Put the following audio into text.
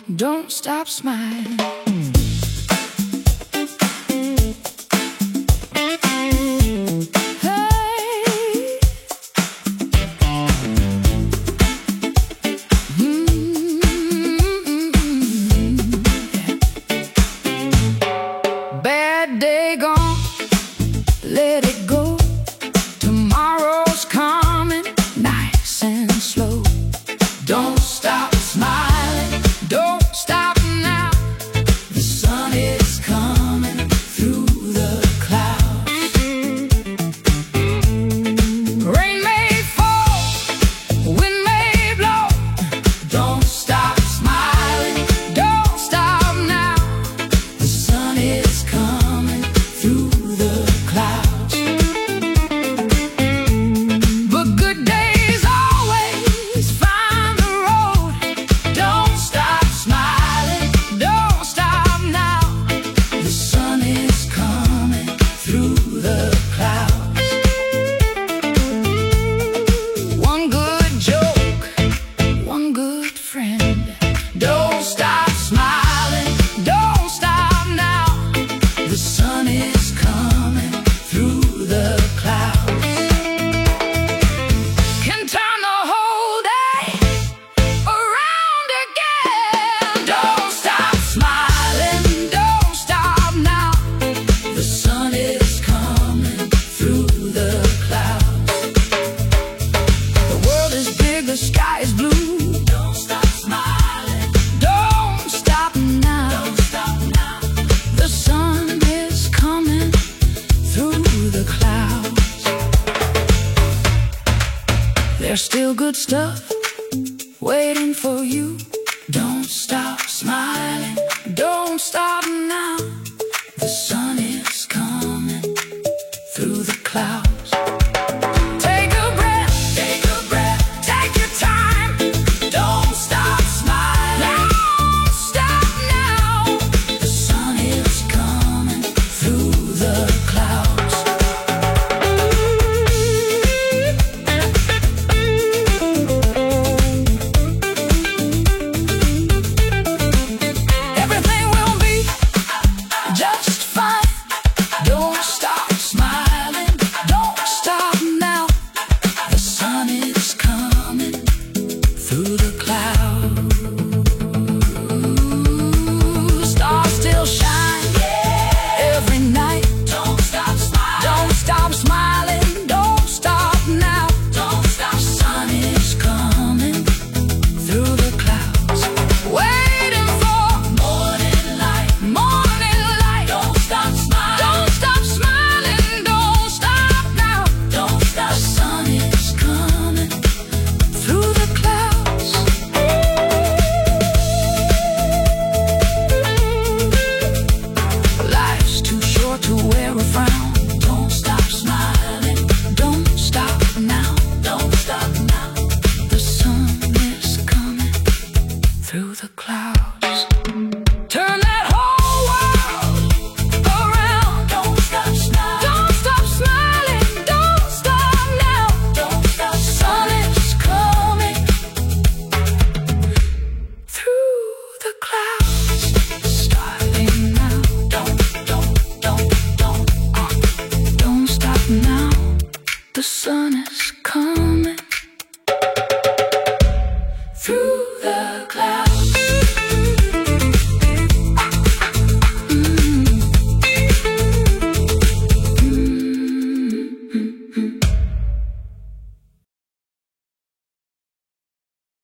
don't stop smiling. Bad day gone, let it go. Tomorrow's coming, nice and slow. Don't stop smiling, don't stop now. The sun is coming through the clouds. Rain may fall, wind may blow. Don't stop smiling, don't stop now. The sun is coming through the clouds. But good days always find the road. Don't stop smiling, don't stop now. The sun is coming through the clouds. One good joke, one good friend. Don't stop smiling, don't stop now. The sun is coming through the clouds. Can turn the whole day around again. Don't stop smiling, don't stop now. The sun is coming through the clouds. The world is big, the sky is blue. Don't stop smiling, don't stop now. Don't stop now. The sun is coming through the clouds. There's still good stuff waiting for you. Don't stop smiling, don't stop now. The sun is coming through the clouds. Take a breath, take your time. Don't stop smiling, don't stop now. The sun is coming through the clouds. Everything will be just fine. Don't stop smiling, don't stop now. The sun is coming through the clouds. Stars still shine every night. Don't stop smiling, don't stop smiling, don't stop now. Don't stop. Sun is coming through the clouds. Waiting for morning light, morning light. Don't stop smiling, don't stop smiling, don't stop now. Don't stop. The sun is coming through the clouds. Life's too short to wear a frown. Don't stop smiling, don't stop now. Don't stop now. The sun is coming through the clouds.